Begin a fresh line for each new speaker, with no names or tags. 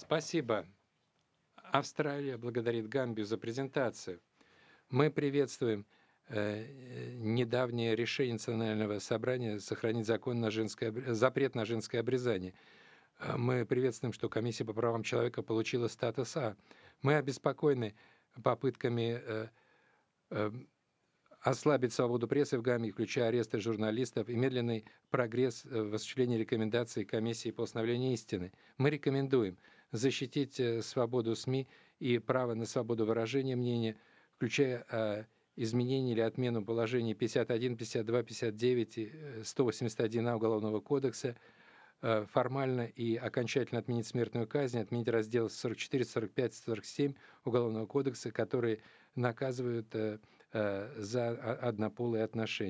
Спасибо. Австралия благодарит Гамбию за презентацию. Мы приветствуем недавнее решение Национального собрания сохранить запрет на женское обрезание. Мы приветствуем, что Комиссия по правам человека получила статус А. Мы обеспокоены попытками ослабить свободу прессы в Гамбии, включая аресты журналистов и медленный прогресс в осуществлении рекомендаций Комиссии по установлению истины. Мы рекомендуем защитить свободу СМИ и право на свободу выражения мнения, включая изменение или отмену положений 51, 52, 59 и 181А Уголовного кодекса, формально и окончательно отменить смертную казнь, отменить разделы 44, 45, 47 Уголовного кодекса, которые наказывают за однополые отношения.